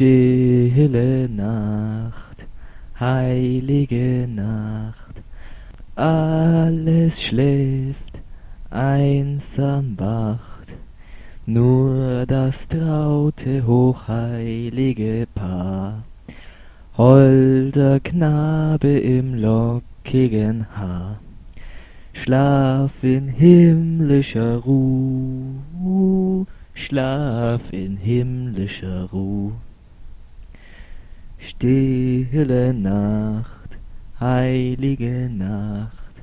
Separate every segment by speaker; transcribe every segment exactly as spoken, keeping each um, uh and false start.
Speaker 1: Stille Nacht, heilige Nacht, alles schläft, einsam wacht, nur das traute, hochheilige Paar, holder Knabe im lockigen Haar. Schlaf in himmlischer Ruh, schlaf in himmlischer Ruh. Stille Nacht, heilige Nacht,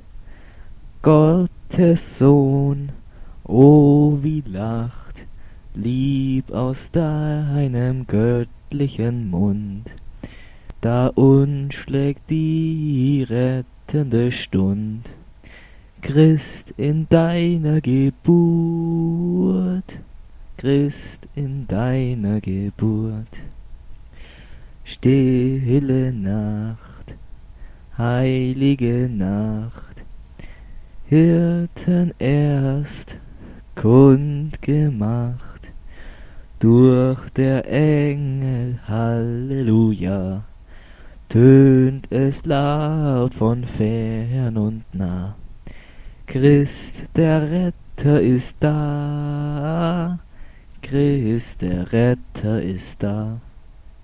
Speaker 1: Gottes Sohn, o wie lacht, lieb aus deinem göttlichen Mund, da uns schlägt die rettende Stund. Christ in deiner Geburt, Christ in deiner Geburt. Stille Nacht, heilige Nacht, Hirten erst kundgemacht, durch der Engel Halleluja, tönt es laut von fern und nah. Christ, der Retter ist da, Christ, der Retter ist da.